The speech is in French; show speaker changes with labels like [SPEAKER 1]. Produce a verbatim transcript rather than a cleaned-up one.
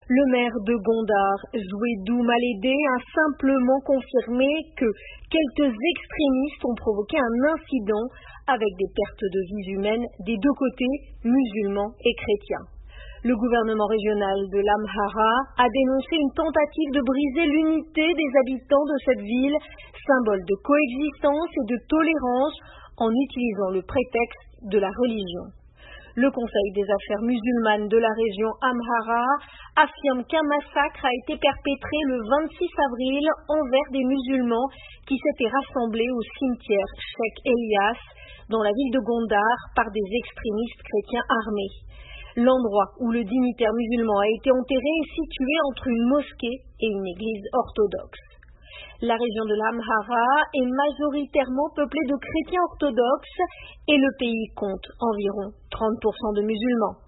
[SPEAKER 1] Le maire de Gondar, Zouedou Malédé, a simplement confirmé que quelques extrémistes ont provoqué un incident avec des pertes de vies humaines des deux côtés, musulmans et chrétiens. Le gouvernement régional de l'Amhara a dénoncé une tentative de briser l'unité des habitants de cette ville, symbole de coexistence et de tolérance, en utilisant le prétexte de la religion. Le Conseil des affaires musulmanes de la région Amhara affirme qu'un massacre a été perpétré le vingt-six avril envers des musulmans qui s'étaient rassemblés au cimetière Cheikh Elias dans la ville de Gondar par des extrémistes chrétiens armés. L'endroit où le dignitaire musulman a été enterré est situé entre une mosquée et une église orthodoxe. La région de l'Amhara est majoritairement peuplée de chrétiens orthodoxes et le pays compte environ trente pour cent de musulmans.